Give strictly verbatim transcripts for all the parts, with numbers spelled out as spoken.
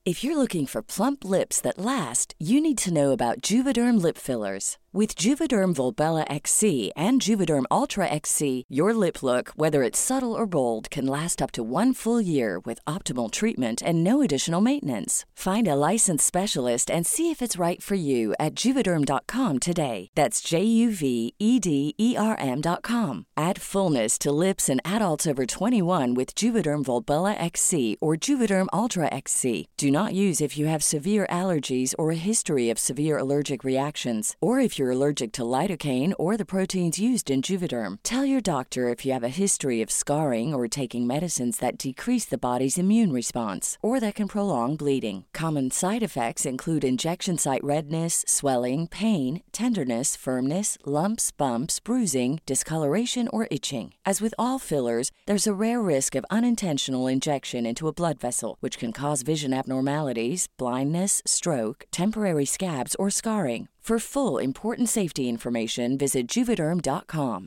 If you're looking for plump lips that last, you need to know about Juvederm lip fillers. With Juvederm Volbella X C and Juvederm Ultra X C, your lip look, whether it's subtle or bold, can last up to one full year with optimal treatment and no additional maintenance. Find a licensed specialist and see if it's right for you at Juvederm dot com today. That's J U V E D E R M dot com. Add fullness to lips in adults over twenty-one with Juvederm Volbella X C or Juvederm Ultra X C. Do not use if you have severe allergies or a history of severe allergic reactions, or if you're allergic to lidocaine or the proteins used in Juvederm. Tell your doctor if you have a history of scarring or taking medicines that decrease the body's immune response or that can prolong bleeding. Common side effects include injection site redness, swelling, pain, tenderness, firmness, lumps, bumps, bruising, discoloration, or itching. As with all fillers, there's a rare risk of unintentional injection into a blood vessel, which can cause vision abnormalities, blindness, stroke, temporary scabs, or scarring. For full, important safety information, visit Juvederm dot com.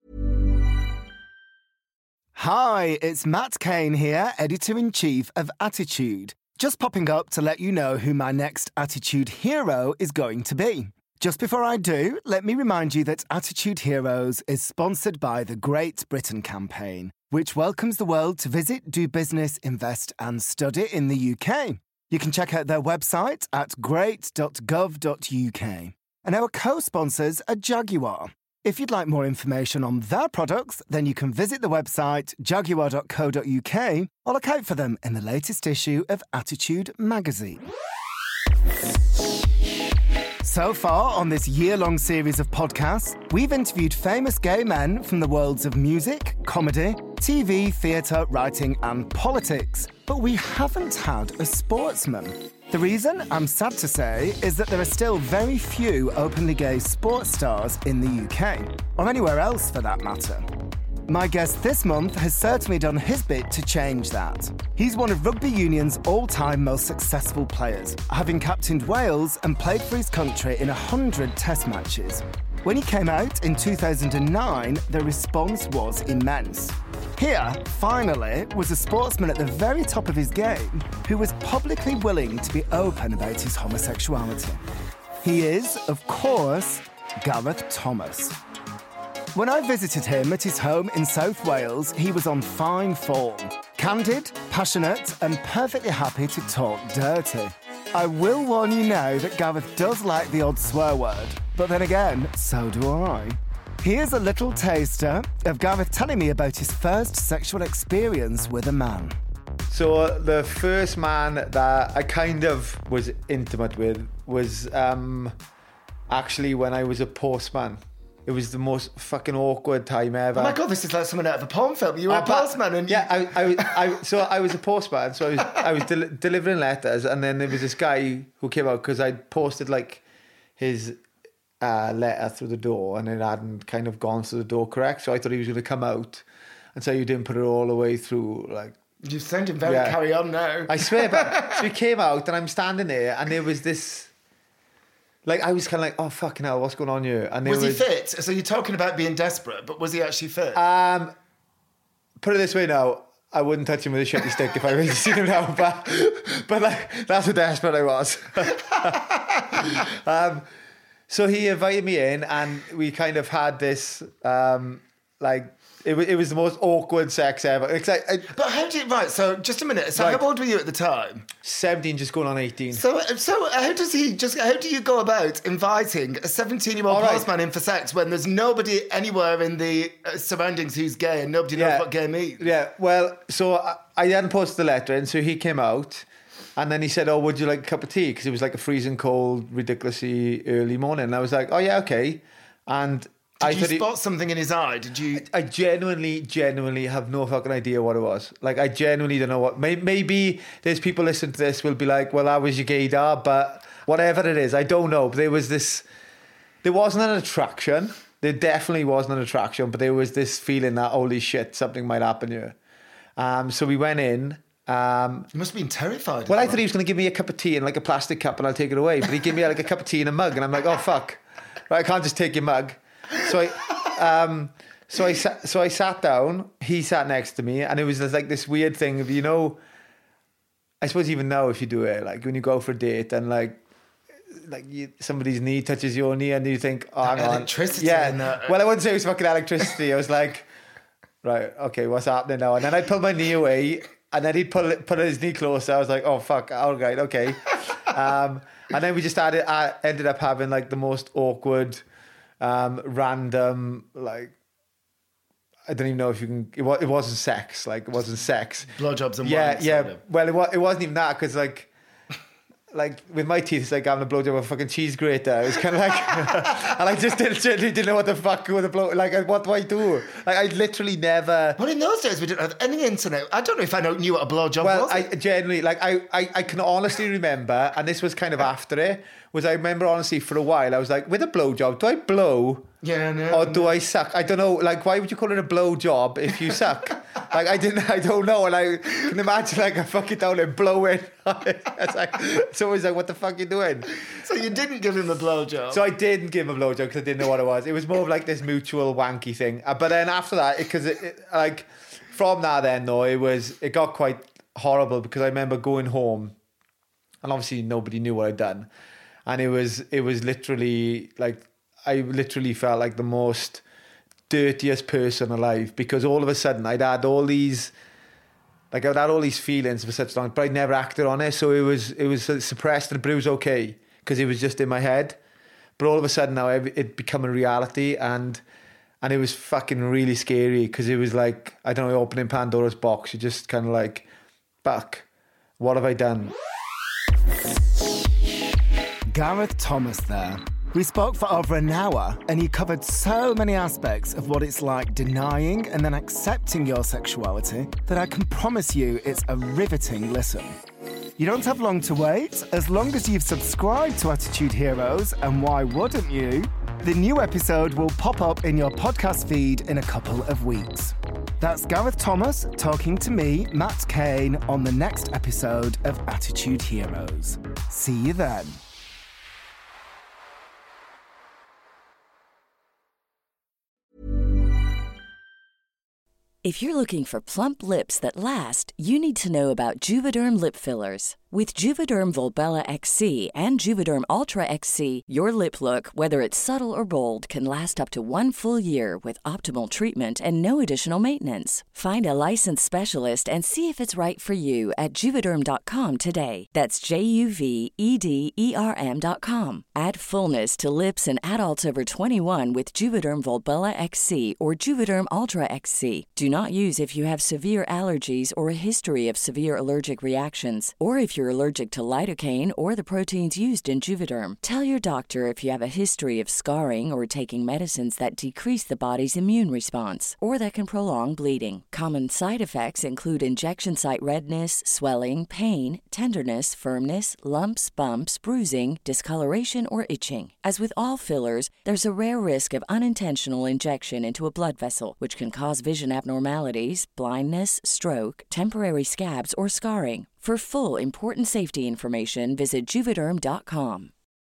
Hi, it's Matt Cain here, Editor-in-Chief of Attitude. Just popping up to let you know who my next Attitude hero is going to be. Just before I do, let me remind you that Attitude Heroes is sponsored by the Great Britain Campaign, which welcomes the world to visit, do business, invest and study in the U K. You can check out their website at great dot gov dot U K. And our co-sponsors are Jaguar. If you'd like more information on their products, then you can visit the website jaguar dot co dot U K or look out for them in the latest issue of Attitude magazine. So far on this year-long series of podcasts, we've interviewed famous gay men from the worlds of music, comedy, T V, theatre, writing and politics. But we haven't had a sportsman. The reason, I'm sad to say, is that there are still very few openly gay sports stars in the U K, or anywhere else for that matter. My guest this month has certainly done his bit to change that. He's one of rugby union's all-time most successful players, having captained Wales and played for his country in one hundred test matches. When he came out in two thousand nine, the response was immense. Here, finally, was a sportsman at the very top of his game who was publicly willing to be open about his homosexuality. He is, of course, Gareth Thomas. When I visited him at his home in South Wales, he was on fine form. Candid, passionate, and perfectly happy to talk dirty. I will warn you now that Gareth does like the odd swear word, but then again, so do I. Here's a little taster of Gareth telling me about his first sexual experience with a man. So the first man that I kind of was intimate with was um, actually when I was a postman. It was the most fucking awkward time ever. Oh my God, this is like someone out of a porn film. You were uh, a postman and yeah, I, I, I, so I was a postman. So I was, I was del- delivering letters, and then there was this guy who came out because I'd posted like his uh, letter through the door, and it hadn't kind of gone through the door correct. So I thought he was going to come out, and so you didn't put it all the way through. Like you sound him very yeah. carry on now. I swear, but so he came out, and I'm standing there, and there was this. Like, I was kind of like, oh, fucking hell, what's going on here? And was, was he fit? So you're talking about being desperate, but was he actually fit? Um, put it this way now, I wouldn't touch him with a shitty stick if I really seen him now, but, but like, that's how desperate I was. um, so he invited me in, and we kind of had this, um, like, it was, it was the most awkward sex ever. It's like, I, but how did right? So just a minute. So right. how old were you at the time? seventeen, just going on eighteen. So, so how does he just? How do you go about inviting a seventeen-year-old right. postman in for sex when there's nobody anywhere in the surroundings who's gay and nobody knows yeah. what gay means? Yeah. Well, so I, I hadn't posted the letter, and so he came out, and then he said, "Oh, would you like a cup of tea?" Because it was like a freezing cold, ridiculously early morning. And I was like, "Oh yeah, okay," and. Did I you spot he, something in his eye? Did you? I, I genuinely, genuinely have no fucking idea what it was. Like, I genuinely don't know what. Maybe, maybe there's people listening to this will be like, well, that was your gaydar, but whatever it is, I don't know. But there was this, there wasn't an attraction. There definitely wasn't an attraction, but there was this feeling that, holy shit, something might happen here. Um, so we went in. Um, you must have been terrified. Well, I thought he was going to give me a cup of tea in like a plastic cup and I'll take it away. But he gave me like a cup of tea in a mug, and I'm like, oh, fuck. Right, I can't just take your mug. So I, um, so I sat, so I sat down. He sat next to me, and it was just like this weird thing of, you know, I suppose even now if you do it, like when you go for a date and like, like you, somebody's knee touches your knee and you think, oh, hang on. Electricity. Yeah. In that. Well, I wouldn't say it was fucking electricity. I was like, right, okay, what's happening now? And then I'd pull my knee away and then he'd pull, put his knee closer. I was like, oh, fuck, all right, okay. Um, and then we just started, I ended up having like the most awkward, um, random, like, I don't even know if you can, it, was, it wasn't sex, like it wasn't sex. Blowjobs and Yeah, wine, yeah. sort of. Well, it, was, it wasn't even that because like, like with my teeth, it's like having a blowjob with a fucking cheese grater. It was kind of like, and I just didn't, didn't know what the fuck with a blow. Like, what do I do? Like, I literally never. Well, in those days we didn't have any internet. I don't know if I know, knew what a blowjob Well, was. I generally like I, I I can honestly remember, and this was kind of after it. Was I remember honestly for a while I was like, with a blowjob, do I blow? Yeah, no. Or do I suck? I don't know. Like, why would you call it a blow job if you suck? Like, I didn't. I don't know. And I can imagine like I fuck it down and blow it. It's like it's always like, what the fuck are you doing? So you didn't give him a blowjob. So I didn't give him a blowjob because I didn't know what it was. It was more of like this mutual wanky thing. Uh, but then after that, because it, it, like from that then though, it was it got quite horrible because I remember going home, and obviously nobody knew what I'd done, and it was it was literally like. I literally felt like the most dirtiest person alive because all of a sudden I'd had all these, like I'd had all these feelings for such long, but I'd never acted on it. So it was it was suppressed, but it was okay because it was just in my head. But all of a sudden now it become a reality, and and it was fucking really scary because it was like, I don't know, opening Pandora's box. You're just kind of like, fuck, what have I done? Gareth Thomas there. We spoke for over an hour and he covered so many aspects of what it's like denying and then accepting your sexuality that I can promise you it's a riveting listen. You don't have long to wait. As long as you've subscribed to Attitude Heroes, and why wouldn't you, the new episode will pop up in your podcast feed in a couple of weeks. That's Gareth Thomas talking to me, Matt Kane, on the next episode of Attitude Heroes. See you then. If you're looking for plump lips that last, you need to know about Juvederm lip fillers. With Juvederm Volbella X C and Juvederm Ultra X C, your lip look, whether it's subtle or bold, can last up to one full year with optimal treatment and no additional maintenance. Find a licensed specialist and see if it's right for you at Juvederm dot com today. That's J U V E D E R M dot com. Add fullness to lips in adults over twenty-one with Juvederm Volbella X C or Juvederm Ultra X C. Do not use if you have severe allergies or a history of severe allergic reactions, or if you're allergic to lidocaine or the proteins used in Juvederm. Tell your doctor if you have a history of scarring or taking medicines that decrease the body's immune response or that can prolong bleeding. Common side effects include injection site redness, swelling, pain, tenderness, firmness, lumps, bumps, bruising, discoloration, or itching. As with all fillers, there's a rare risk of unintentional injection into a blood vessel, which can cause vision abnormalities, blindness, stroke, temporary scabs, or scarring. For full, important safety information, visit Juvederm dot com.